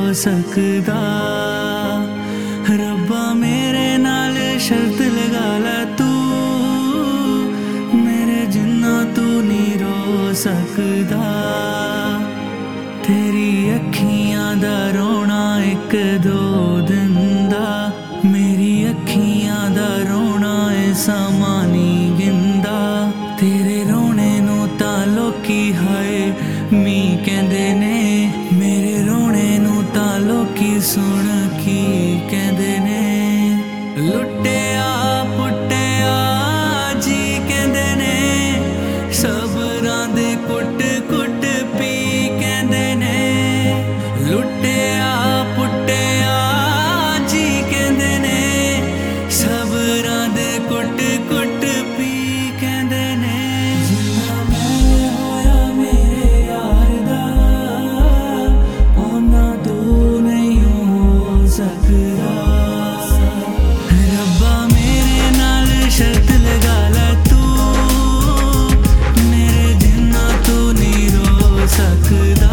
सकदा। रब्बा मेरे नाल शर्त लगा ला तू, मेरे जिन्ना तू नहीं रो सकदा। तेरी अखियां दा रोना एक दो दिन दा, मेरी अखियां दा रोना ए समा नहीं गिंदा। तेरे रोने नू तां लोकी हाय मी कहंदे ने, मेरे रोने नू तां लोकी सुन की कहंदे ने। लुट्टिया पुट्टिया जी कहंदे ने, सबरां दे कुट कुट पी कहंदे ने। लुट्टिया पुट्टिया जी कहंदे ने, सबरां दे कुट कुट पी कहंदे ने। जिन्ना मैं होया मेरे यार दा, ओना तू नहीं हो सकदा। रब्बा मेरे नाल शर्त लगा ला तू, मेरे जिन्ना तू नहीं रो सकदा।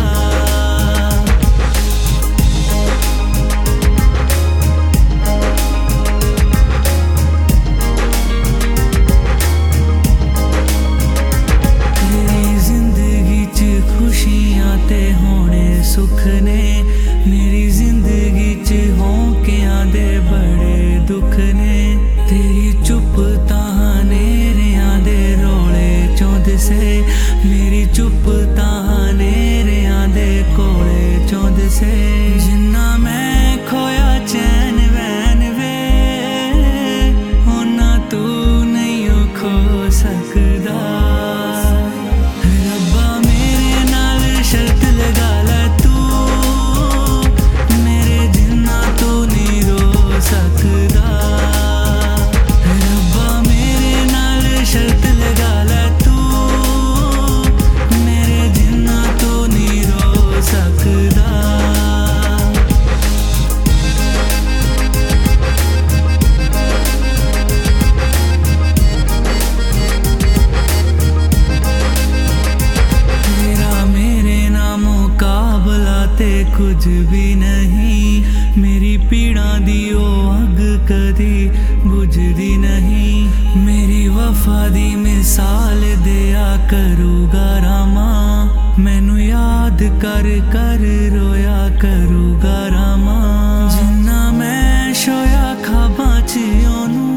खुशियां ते होने सुख ने, मेरी जिंदगी च होंकियां दे बड़े दुख ने। तेरी चुप तानेरियां दे रोले चों दिसे, मेरी चुप तानेरियां दे कोले चों दिसे। जिन्ना मैं खोया चैन वैन वे, होना तू नहीं खो सकदा। शर्त लगा ला तू, मेरे जिन्ना तू नहीं रो सकदा। रब्बा मेरे नाल शर्त लगा ला तू, मेरे जिन्ना तू नहीं रो सकदा। ते कुछ भी नहीं, मेरी पीड़ा दी ओ अग कदी बुझदी नहीं। मेरी वफा दी मिसाल दिया करूगा रामा, मैनू याद कर कर रोया करूगा रामा। जिन्ना मैं शोया खाबां च ओनू,